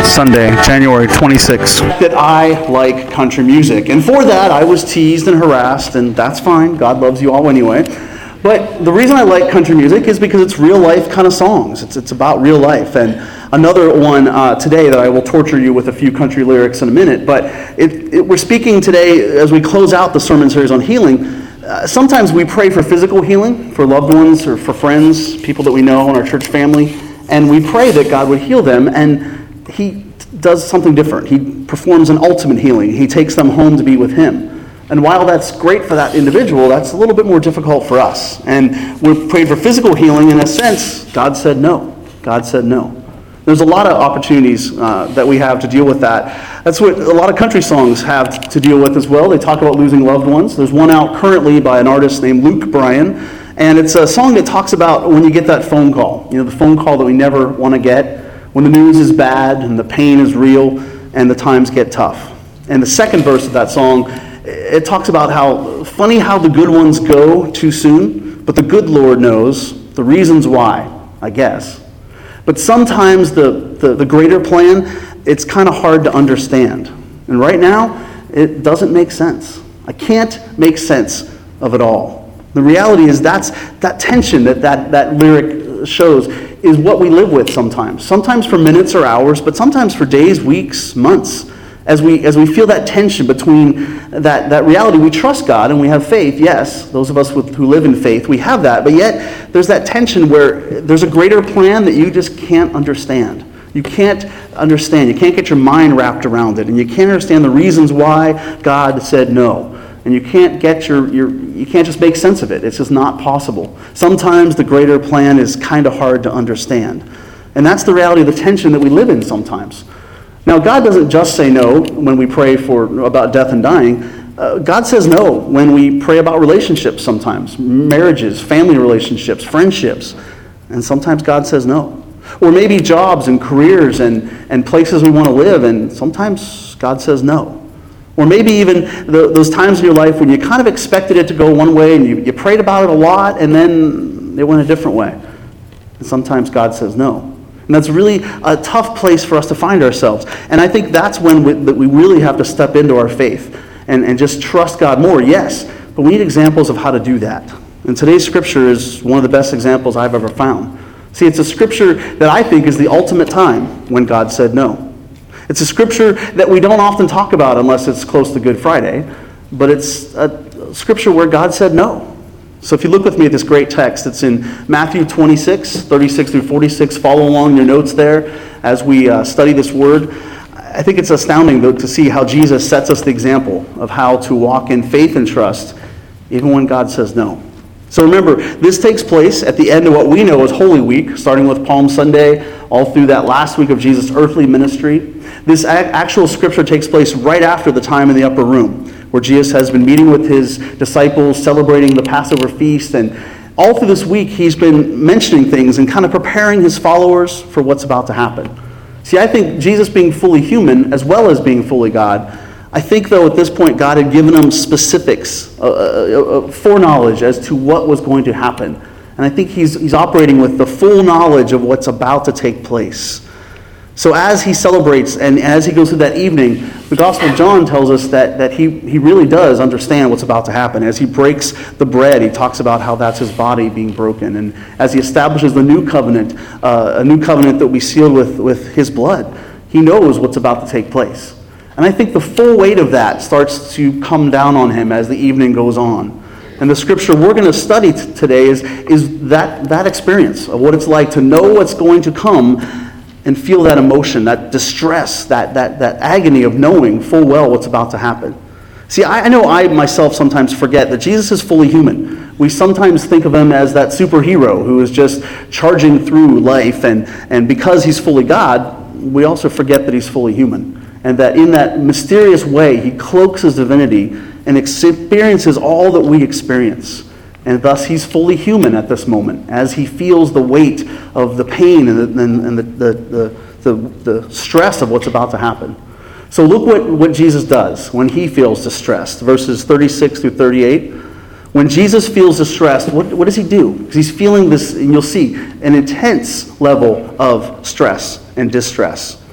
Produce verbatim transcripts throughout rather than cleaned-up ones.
Sunday, January twenty-sixth. That I like country music. And for that, I was teased and harassed, and that's fine. God loves you all anyway. But the reason I like country music is because it's real life kind of songs. It's it's about real life. And another one uh, today that I will torture you with a few country lyrics in a minute. But it, it, we're speaking today as we close out the sermon series on healing. Uh, sometimes we pray for physical healing for loved ones or for friends, people that we know in our church family. And we pray that God would heal them. And He does something different. He performs an ultimate healing. He takes them home to be with Him. And while that's great for that individual, that's a little bit more difficult for us. And we prayed for physical healing. In a sense, God said no. God said no. There's a lot of opportunities uh, that we have to deal with that. That's what a lot of country songs have to deal with as well. They talk about losing loved ones. There's one out currently by an artist named Luke Bryan. And it's a song that talks about when you get that phone call. You know, the phone call that we never want to get. When the news is bad and the pain is real and the times get tough. And the second verse of that song, it talks about how funny how the good ones go too soon, but the good Lord knows the reasons why, I guess. But sometimes the, the, the greater plan, it's kind of hard to understand. And right now, it doesn't make sense. I can't make sense of it all. The reality is that's that tension that that, that lyric shows is what we live with sometimes. Sometimes for minutes or hours, but sometimes for days, weeks, months. As we as we feel that tension between that, that reality, we trust God and we have faith, yes. Those of us with, who live in faith, we have that. But yet, there's that tension where there's a greater plan that you just can't understand. You can't understand. You can't get your mind wrapped around it. And you can't understand the reasons why God said no. And you can't get your, your you can't just make sense of it. It's just not possible. Sometimes the greater plan is kind of hard to understand. And that's the reality of the tension that we live in sometimes. Now, God doesn't just say no when we pray for about death and dying. Uh, God says no when we pray about relationships sometimes, marriages, family relationships, friendships. And sometimes God says no. Or maybe jobs and careers and, and places we want to live, and sometimes God says no. Or maybe even the, those times in your life when you kind of expected it to go one way and you, you prayed about it a lot and then it went a different way. And sometimes God says no. And that's really a tough place for us to find ourselves. And I think that's when we, that we really have to step into our faith and, and just trust God more, yes. But we need examples of how to do that. And today's scripture is one of the best examples I've ever found. See, it's a scripture that I think is the ultimate time when God said no. It's a scripture that we don't often talk about unless it's close to Good Friday, but it's a scripture where God said no. So if you look with me at this great text, it's in Matthew twenty-six, thirty-six through forty-six. Follow along in your notes there as we uh, study this word. I think it's astounding, though, to see how Jesus sets us the example of how to walk in faith and trust, even when God says no. So remember, this takes place at the end of what we know as Holy Week, starting with Palm Sunday, all through that last week of Jesus' earthly ministry. This actual scripture takes place right after the time in the upper room, where Jesus has been meeting with his disciples, celebrating the Passover feast, and all through this week he's been mentioning things and kind of preparing his followers for what's about to happen. See, I think Jesus being fully human as well as being fully God, I think, though, at this point, God had given him specifics, uh, uh, uh, foreknowledge as to what was going to happen. And I think he's, he's operating with the full knowledge of what's about to take place. So as he celebrates and as he goes through that evening, the Gospel of John tells us that, that he, he really does understand what's about to happen. As he breaks the bread, he talks about how that's his body being broken. And as he establishes the new covenant, uh, a new covenant that we seal with, with his blood, he knows what's about to take place. And I think the full weight of that starts to come down on him as the evening goes on. And the scripture we're going to study t- today is, is that, that experience of what it's like to know what's going to come and feel that emotion, that distress, that, that, that agony of knowing full well what's about to happen. See, I, I know I myself sometimes forget that Jesus is fully human. We sometimes think of him as that superhero who is just charging through life, and, and because he's fully God, we also forget that he's fully human. And that in that mysterious way, he cloaks his divinity and experiences all that we experience. And thus, he's fully human at this moment, as he feels the weight of the pain and the, and the, the, the, the, the stress of what's about to happen. So look what, what Jesus does when he feels distressed. Verses thirty-six through thirty-eight. When Jesus feels distressed, what, what does he do? Because he's feeling this, and you'll see, an intense level of stress and distress.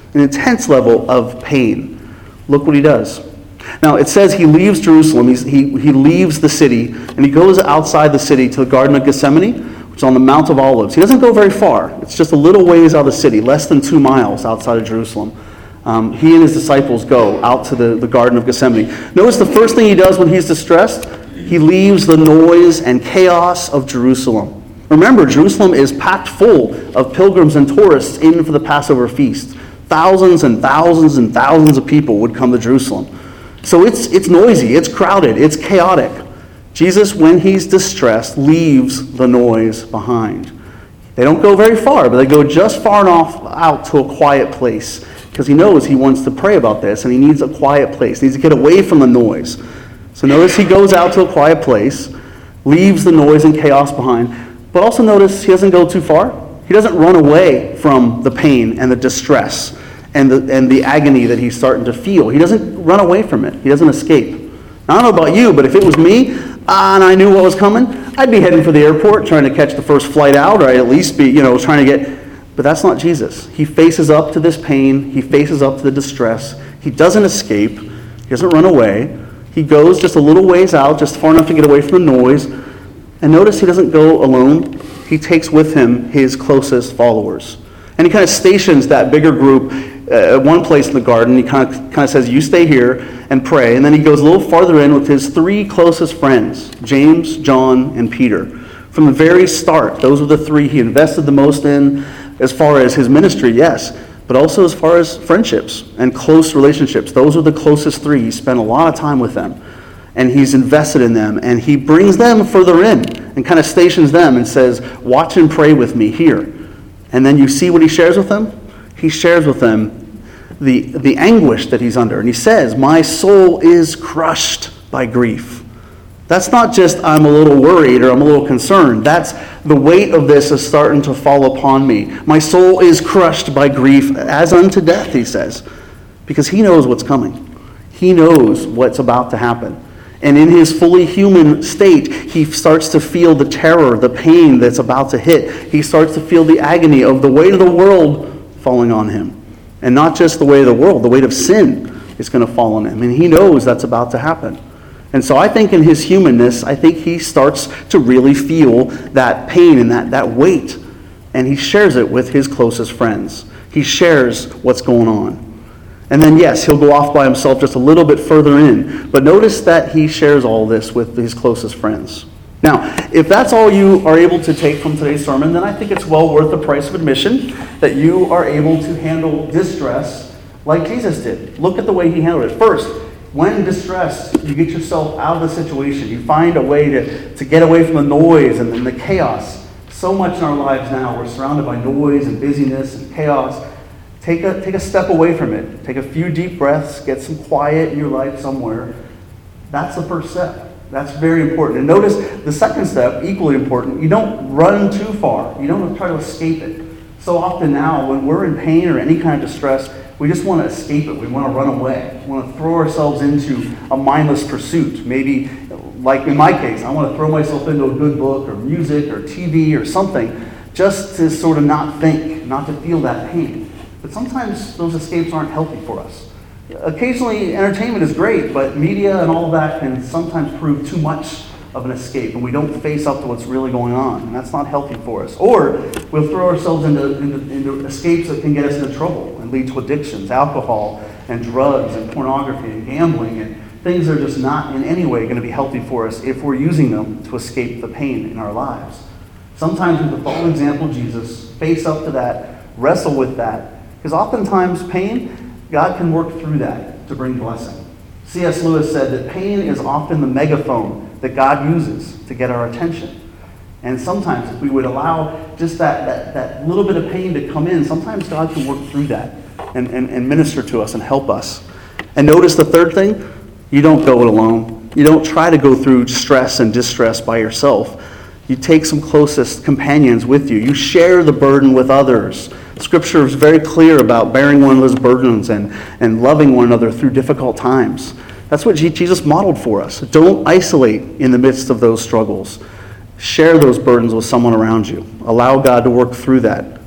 an intense level of pain. Look what he does. Now, it says he leaves Jerusalem, He's, he, he leaves the city, and he goes outside the city to the Garden of Gethsemane, which is on the Mount of Olives. He doesn't go very far. It's just a little ways out of the city, less than two miles outside of Jerusalem. Um, he and his disciples go out to the, the Garden of Gethsemane. Notice the first thing he does when he's distressed, he leaves the noise and chaos of Jerusalem. Remember, Jerusalem is packed full of pilgrims and tourists in for the Passover feast. Thousands and thousands and thousands of people would come to Jerusalem. So it's it's noisy, it's crowded, it's chaotic. Jesus, when he's distressed, leaves the noise behind. They don't go very far, but they go just far enough out to a quiet place because he knows he wants to pray about this and he needs a quiet place. He needs to get away from the noise. So notice he goes out to a quiet place, leaves the noise and chaos behind, but also notice he doesn't go too far. He doesn't run away from the pain and the distress and the and the agony that he's starting to feel. He doesn't run away from it. He doesn't escape. Now, I don't know about you, but if it was me uh, and I knew what was coming, I'd be heading for the airport trying to catch the first flight out, or I'd at least be, you know, trying to get... But that's not Jesus. He faces up to this pain. He faces up to the distress. He doesn't escape. He doesn't run away. He goes just a little ways out, just far enough to get away from the noise. And notice he doesn't go alone. He takes with him his closest followers. And he kind of stations that bigger group uh, at one place in the garden. He kind of, kind of says, you stay here and pray. And then he goes a little farther in with his three closest friends, James, John, and Peter. From the very start, those were the three he invested the most in as far as his ministry, yes, but also as far as friendships and close relationships. Those are the closest three. He spent a lot of time with them. And he's invested in them, and he brings them further in and kind of stations them and says, watch and pray with me here. And then you see what he shares with them? He shares with them the, the anguish that he's under. And he says, my soul is crushed by grief. That's not just I'm a little worried or I'm a little concerned. That's the weight of this is starting to fall upon me. My soul is crushed by grief as unto death, he says, because he knows what's coming. He knows what's about to happen. And in his fully human state, he starts to feel the terror, the pain that's about to hit. He starts to feel the agony of the weight of the world falling on him. And not just the weight of the world, the weight of sin is going to fall on him. And he knows that's about to happen. And so I think in his humanness, I think he starts to really feel that pain and that, that weight. And he shares it with his closest friends. He shares what's going on. And then, yes, he'll go off by himself just a little bit further in. But notice that he shares all this with his closest friends. Now, if that's all you are able to take from today's sermon, then I think it's well worth the price of admission that you are able to handle distress like Jesus did. Look at the way he handled it. First, when distressed, you get yourself out of the situation. You find a way to, to get away from the noise and, and the chaos. So much in our lives now, we're surrounded by noise and busyness and chaos. Take a, take a step away from it. Take a few deep breaths. Get some quiet in your life somewhere. That's the first step. That's very important. And notice the second step, equally important. You don't run too far. You don't try to escape it. So often now, when we're in pain or any kind of distress, we just want to escape it. We want to run away. We want to throw ourselves into a mindless pursuit. Maybe, like in my case, I want to throw myself into a good book or music or T V or something just to sort of not think, not to feel that pain. But sometimes those escapes aren't healthy for us. Occasionally, entertainment is great, but media and all of that can sometimes prove too much of an escape, and we don't face up to what's really going on, and that's not healthy for us. Or we'll throw ourselves into, into, into escapes that can get us into trouble and lead to addictions, alcohol and drugs and pornography and gambling, and things that are just not in any way going to be healthy for us if we're using them to escape the pain in our lives. Sometimes we have to follow the example of Jesus, face up to that, wrestle with that, because oftentimes pain, God can work through that to bring blessing. C S Lewis said that pain is often the megaphone that God uses to get our attention. And sometimes if we would allow just that, that, that little bit of pain to come in, sometimes God can work through that and, and, and minister to us and help us. And notice the third thing, you don't go it alone. You don't try to go through stress and distress by yourself. You take some closest companions with you. You share the burden with others. Scripture is very clear about bearing one another's burdens and, and loving one another through difficult times. That's what Jesus modeled for us. Don't isolate in the midst of those struggles. Share those burdens with someone around you. Allow God to work through that.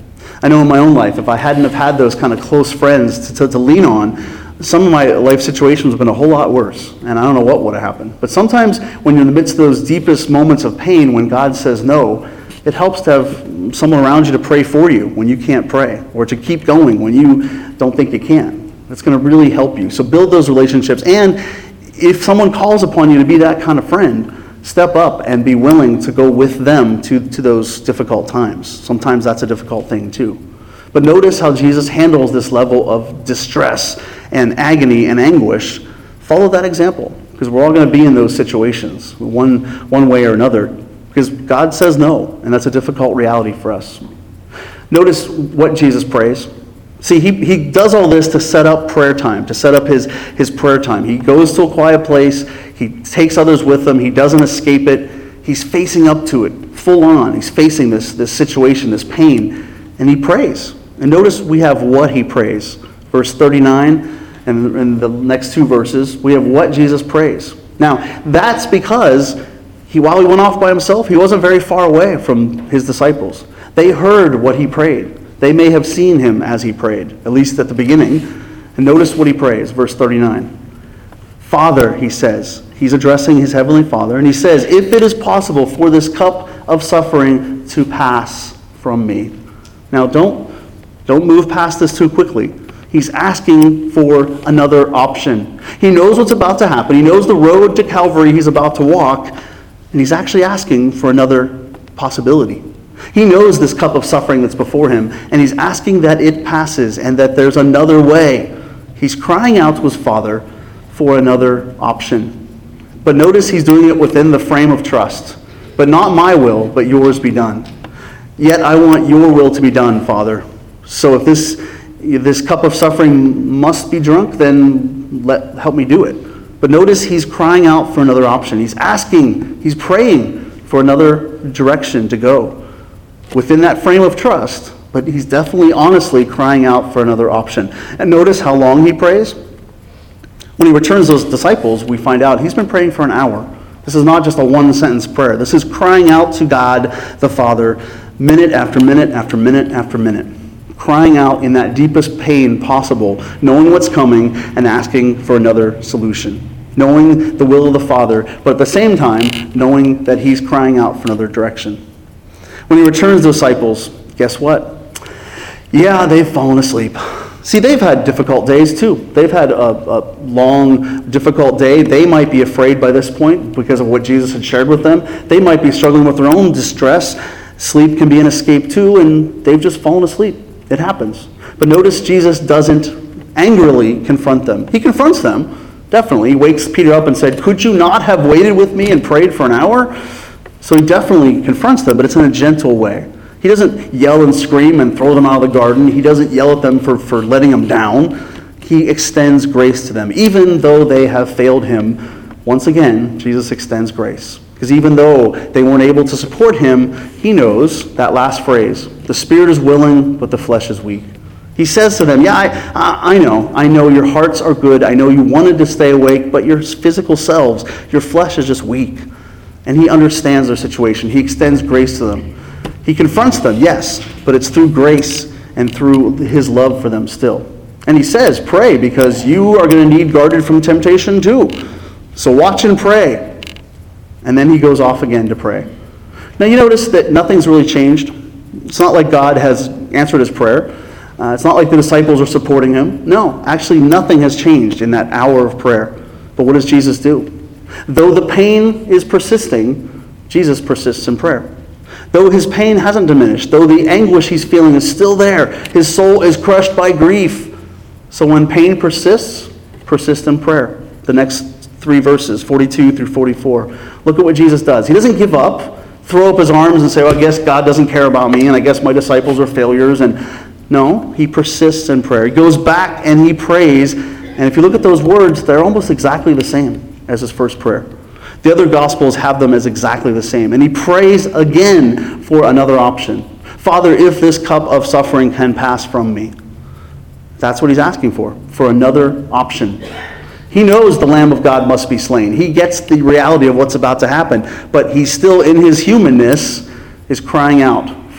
I know in my own life, if I hadn't have had those kind of close friends to, to, to lean on, some of my life situations would have been a whole lot worse, and I don't know what would have happened. But sometimes when you're in the midst of those deepest moments of pain, when God says no, it helps to have someone around you to pray for you when you can't pray, or to keep going when you don't think you can. It's going to really help you. So build those relationships, and if someone calls upon you to be that kind of friend, step up and be willing to go with them to, to those difficult times. Sometimes that's a difficult thing too. But notice how Jesus handles this level of distress and agony and anguish. Follow that example, because we're all going to be in those situations one, one way or another, because God says no, and that's a difficult reality for us. Notice what Jesus prays. See, he, he does all this to set up prayer time, to set up his, his prayer time. He goes to a quiet place. He takes others with him. He doesn't escape it. He's facing up to it, full on. He's facing this, this situation, this pain, and he prays. And notice we have what he prays. Verse thirty-nine and, and the next two verses, we have what Jesus prays. Now, that's because he, while he went off by himself, he wasn't very far away from his disciples. They heard what he prayed. They may have seen him as he prayed, at least at the beginning. And notice what he prays, verse thirty-nine. Father, he says, he's addressing his heavenly Father, and he says, if it is possible for this cup of suffering to pass from me. Now, don't, don't move past this too quickly. He's asking for another option. He knows what's about to happen. He knows the road to Calvary he's about to walk, and he's actually asking for another possibility. He knows this cup of suffering that's before him, and he's asking that it passes and that there's another way. He's crying out to his Father for another option. But notice he's doing it within the frame of trust. But not my will, but yours be done. Yet I want your will to be done, Father. So if this, if this cup of suffering must be drunk, then let, help me do it. But notice he's crying out for another option. He's asking, he's praying for another direction to go within that frame of trust, but he's definitely honestly crying out for another option. And notice how long he prays. When he returns those disciples, we find out he's been praying for an hour. This is not just a one-sentence prayer. This is crying out to God the Father minute after minute after minute after minute, crying out in that deepest pain possible, knowing what's coming and asking for another solution, knowing the will of the Father, but at the same time, knowing that he's crying out for another direction. When he returns the disciples, guess what? Yeah, they've fallen asleep. See, they've had difficult days too. They've had a, a long, difficult day. They might be afraid by this point because of what Jesus had shared with them. They might be struggling with their own distress. Sleep can be an escape too, and they've just fallen asleep. It happens. But notice Jesus doesn't angrily confront them. He confronts them, definitely. He wakes Peter up and said, could you not have waited with me and prayed for an hour? So he definitely confronts them, but it's in a gentle way. He doesn't yell and scream and throw them out of the garden. He doesn't yell at them for, for letting them down. He extends grace to them. Even though they have failed him, once again, Jesus extends grace. Because even though they weren't able to support him, he knows that last phrase, the spirit is willing, but the flesh is weak. He says to them, yeah, I, I, I know. I know your hearts are good. I know you wanted to stay awake, but your physical selves, your flesh is just weak. And he understands their situation. He extends grace to them. He confronts them, yes, but it's through grace and through his love for them still. And he says, pray, because you are going to need guarded from temptation too. So watch and pray. And then he goes off again to pray. Now you notice that nothing's really changed. It's not like God has answered his prayer. Uh, it's not like the disciples are supporting him. No, actually nothing has changed in that hour of prayer. But what does Jesus do? Though the pain is persisting, Jesus persists in prayer. Though his pain hasn't diminished, though the anguish he's feeling is still there, his soul is crushed by grief. So when pain persists, persist in prayer. The next three verses, forty-two through forty-four. Look at what Jesus does. He doesn't give up, throw up his arms and say, well, I guess God doesn't care about me, and I guess my disciples are failures. And no, he persists in prayer. He goes back and he prays. And if you look at those words, they're almost exactly the same as his first prayer. The other Gospels have them as exactly the same. And he prays again for another option. Father, if this cup of suffering can pass from me. That's what he's asking for, for another option. He knows the Lamb of God must be slain. He gets the reality of what's about to happen. But he still, in his humanness, is crying out for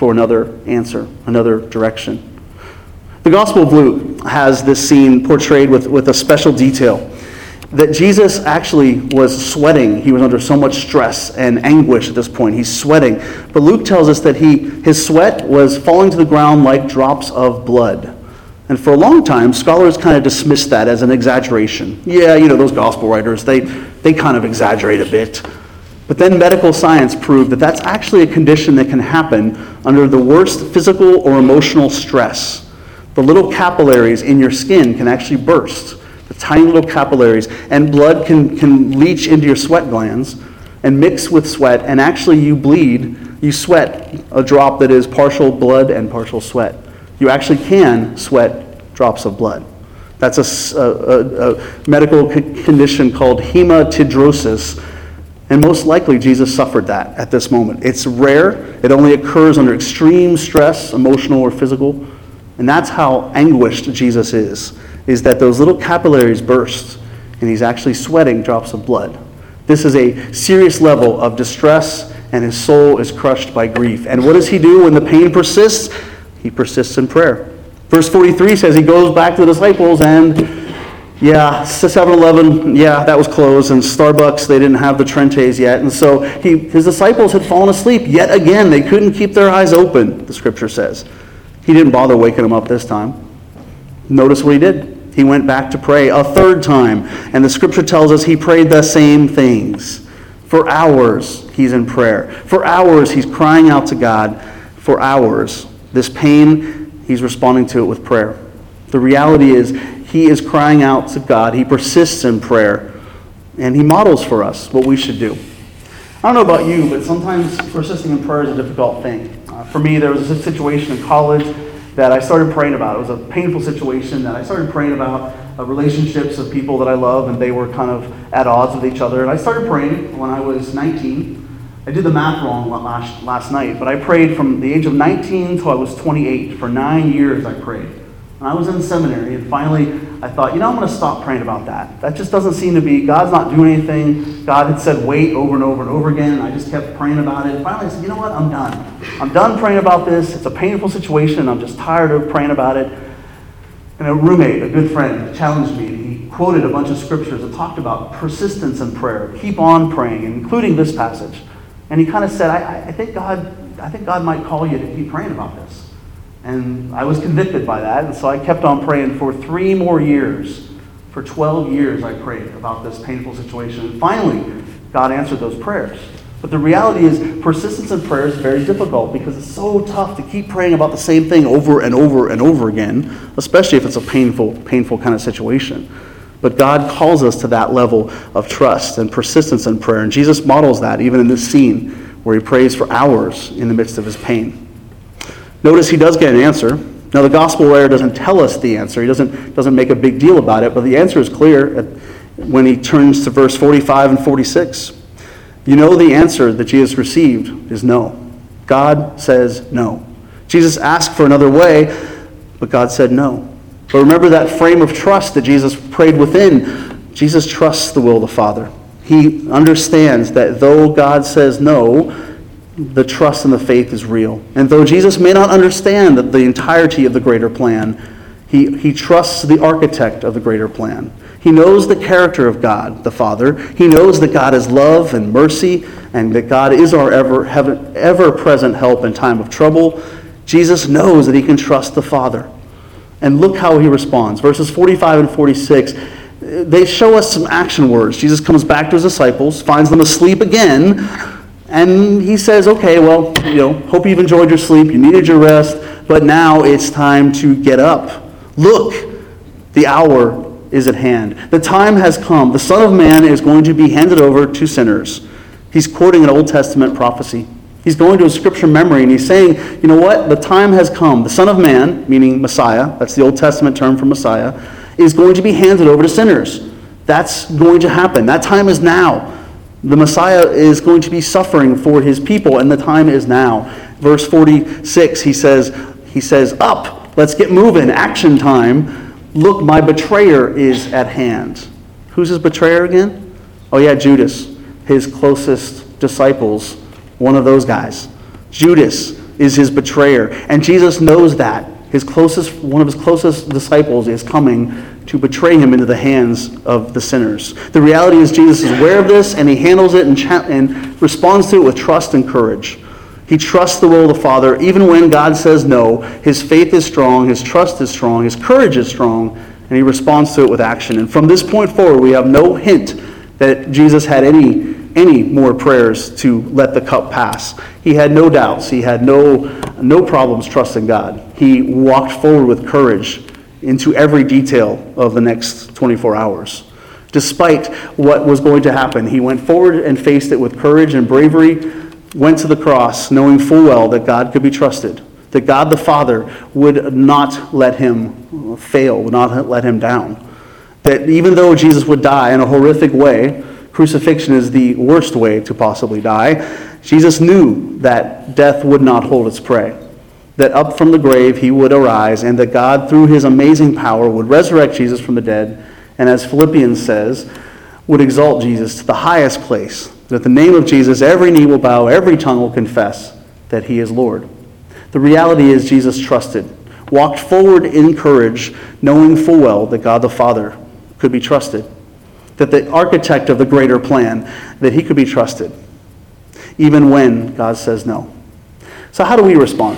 for another answer, another direction. The Gospel of Luke has this scene portrayed with, with a special detail, that Jesus actually was sweating. He was under so much stress and anguish at this point. He's sweating. But Luke tells us that he his sweat was falling to the ground like drops of blood. And for a long time, scholars kind of dismissed that as an exaggeration. Yeah, you know, those gospel writers, they, they kind of exaggerate a bit. But then medical science proved that that's actually a condition that can happen under the worst physical or emotional stress. The little capillaries in your skin can actually burst. The tiny little capillaries, and blood can, can leach into your sweat glands and mix with sweat, and actually you bleed, you sweat a drop that is partial blood and partial sweat. You actually can sweat drops of blood. That's a, a, a medical condition called hematidrosis, and most likely Jesus suffered that at this moment. It's rare. It only occurs under extreme stress, emotional or physical, and that's how anguished Jesus is. is that those little capillaries burst, and he's actually sweating drops of blood. This is a serious level of distress, and his soul is crushed by grief. And what does he do when the pain persists? He persists in prayer. Verse forty-three says he goes back to the disciples, and yeah, seven eleven, yeah, that was closed, and Starbucks, they didn't have the Trentes yet. And so he, his disciples had fallen asleep yet again. They couldn't keep their eyes open, the scripture says. He didn't bother waking them up this time. Notice what he did. He went back to pray a third time, and the scripture tells us he prayed the same things. For hours, he's in prayer. For hours, he's crying out to God. For hours, this pain, he's responding to it with prayer. The reality is, he is crying out to God. He persists in prayer, and he models for us what we should do. I don't know about you, but sometimes persisting in prayer is a difficult thing. Uh, for me, there was a situation in college that I started praying about. It was a painful situation that I started praying about, uh, relationships of people that I love, and they were kind of at odds with each other. And I started praying when I was nineteen. I did the math wrong last, last night, but I prayed from the age of nineteen till I was twenty-eight. For nine years I prayed. And I was in seminary, and finally I thought, you know, I'm going to stop praying about that. That just doesn't seem to be, God's not doing anything. God had said wait over and over and over again, and I just kept praying about it. And finally I said, you know what, I'm done. I'm done praying about this. It's a painful situation, and I'm just tired of praying about it. And a roommate, a good friend, challenged me. He quoted a bunch of scriptures that talked about persistence in prayer. Keep on praying, including this passage. And he kind of said, I, I think God, I think God might call you to keep praying about this. And I was convicted by that, and so I kept on praying for three more years. For twelve years I prayed about this painful situation. And finally, God answered those prayers. But the reality is, persistence in prayer is very difficult because it's so tough to keep praying about the same thing over and over and over again, especially if it's a painful, painful kind of situation. But God calls us to that level of trust and persistence in prayer. And Jesus models that even in this scene where he prays for hours in the midst of his pain. Notice he does get an answer. Now the gospel writer doesn't tell us the answer. He doesn't, doesn't make a big deal about it, but the answer is clear when he turns to verse forty-five and forty-six. You know the answer that Jesus received is no. God says no. Jesus asked for another way, but God said no. But remember that frame of trust that Jesus prayed within. Jesus trusts the will of the Father. He understands that though God says no, the trust and the faith is real. And though Jesus may not understand the entirety of the greater plan, he, he trusts the architect of the greater plan. He knows the character of God, the Father. He knows that God is love and mercy, and that God is our ever, ever-present help in time of trouble. Jesus knows that he can trust the Father. And look how he responds. Verses forty-five and forty-six, they show us some action words. Jesus comes back to his disciples, finds them asleep again, and he says, okay, well, you know, hope you've enjoyed your sleep. You needed your rest, but now it's time to get up. Look, the hour is at hand. The time has come. The Son of Man is going to be handed over to sinners. He's quoting an Old Testament prophecy. He's going to a scripture memory, and he's saying, you know what? The time has come. The Son of Man, meaning Messiah, that's the Old Testament term for Messiah, is going to be handed over to sinners. That's going to happen. That time is now. The Messiah is going to be suffering for his people, and the time is now. Verse forty-six, he says, he says, up, let's get moving, action time. Look, my betrayer is at hand. Who's his betrayer again? Oh yeah, Judas, his closest disciples, one of those guys. Judas, is his betrayer. And Jesus knows that. His closest, one of his closest disciples is coming to betray him into the hands of the sinners. The reality is Jesus is aware of this, and he handles it and, cha- and responds to it with trust and courage. He trusts the will of the Father. Even when God says no, his faith is strong, his trust is strong, his courage is strong, and he responds to it with action. And from this point forward, we have no hint that Jesus had any any more prayers to let the cup pass. He had no doubts. He had no, no problems trusting God. He walked forward with courage into every detail of the next twenty-four hours. Despite what was going to happen, he went forward and faced it with courage and bravery, went to the cross knowing full well that God could be trusted, that God the Father would not let him fail, would not let him down. That even though Jesus would die in a horrific way, crucifixion is the worst way to possibly die, Jesus knew that death would not hold its prey, that up from the grave he would arise, and that God, through his amazing power, would resurrect Jesus from the dead, and as Philippians says, would exalt Jesus to the highest place, that at the name of Jesus every knee will bow, every tongue will confess that he is Lord. The reality is Jesus trusted, walked forward in courage, knowing full well that God the Father could be trusted, that the architect of the greater plan, that he could be trusted, even when God says no. So how do we respond?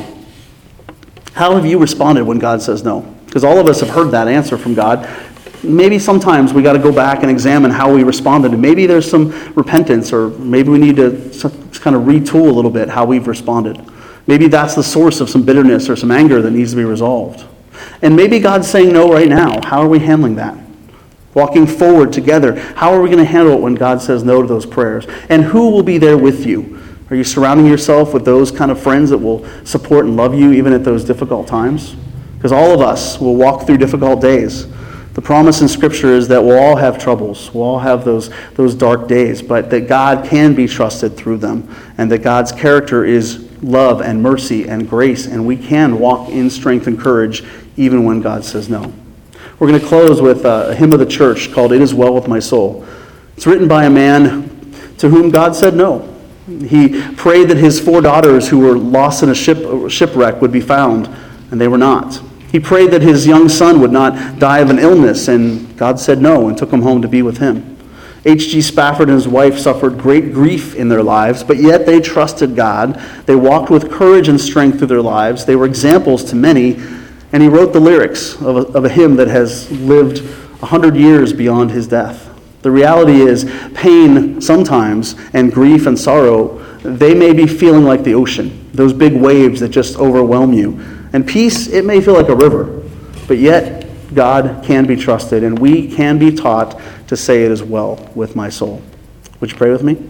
How have you responded when God says no? Because all of us have heard that answer from God. Maybe sometimes we got to go back and examine how we responded. And maybe there's some repentance, or maybe we need to kind of retool a little bit how we've responded. Maybe that's the source of some bitterness or some anger that needs to be resolved. And maybe God's saying no right now. How are we handling that? Walking forward together, how are we going to handle it when God says no to those prayers? And who will be there with you? Are you surrounding yourself with those kind of friends that will support and love you even at those difficult times? Because all of us will walk through difficult days. The promise in Scripture is that we'll all have troubles. We'll all have those, those dark days, but that God can be trusted through them, and that God's character is love and mercy and grace, and we can walk in strength and courage even when God says no. We're going to close with a hymn of the church called "It Is Well With My Soul." It's written by a man to whom God said no. He prayed that his four daughters who were lost in a ship, shipwreck would be found, and they were not. He prayed that his young son would not die of an illness, and God said no and took him home to be with him. H G Spafford and his wife suffered great grief in their lives, but yet they trusted God. They walked with courage and strength through their lives. They were examples to many. And he wrote the lyrics of a, of a hymn that has lived a hundred years beyond his death. The reality is, pain sometimes, and grief and sorrow, they may be feeling like the ocean, those big waves that just overwhelm you. And peace, it may feel like a river, but yet God can be trusted, and we can be taught to say it is well with my soul. Would you pray with me?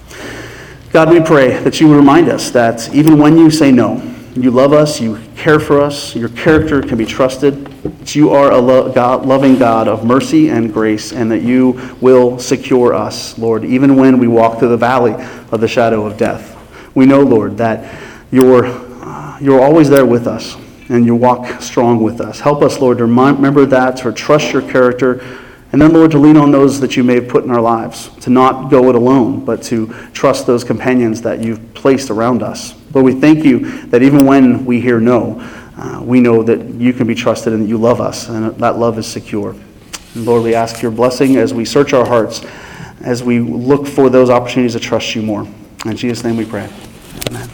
God, we pray that you would remind us that even when you say no, you love us, you care for us, your character can be trusted, that you are a lo- God, loving God of mercy and grace, and that you will secure us, Lord, even when we walk through the valley of the shadow of death. We know, Lord, that you're, uh, you're always there with us, and you walk strong with us. Help us, Lord, to remember that, to trust your character, and then, Lord, to lean on those that you may have put in our lives, to not go it alone, but to trust those companions that you've placed around us. Lord, we thank you that even when we hear no, uh, we know that you can be trusted and that you love us, and that love is secure. And Lord, we ask your blessing as we search our hearts, as we look for those opportunities to trust you more. In Jesus' name we pray. Amen.